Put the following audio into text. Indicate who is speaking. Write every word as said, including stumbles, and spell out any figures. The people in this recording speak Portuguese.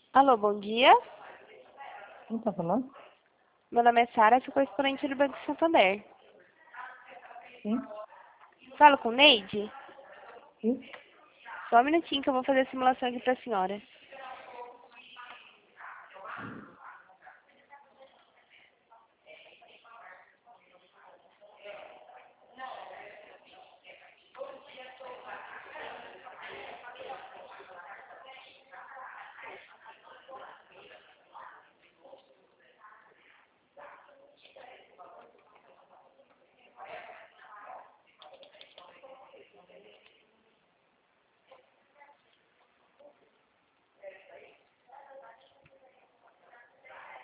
Speaker 1: Alô, bom dia.
Speaker 2: Quem tá falando?
Speaker 1: Meu nome é Sara, sou correspondente do Banco Santander.
Speaker 2: Sim?
Speaker 1: Falo com Neide?
Speaker 2: Sim?
Speaker 1: Só um minutinho que eu vou fazer a simulação aqui pra senhora.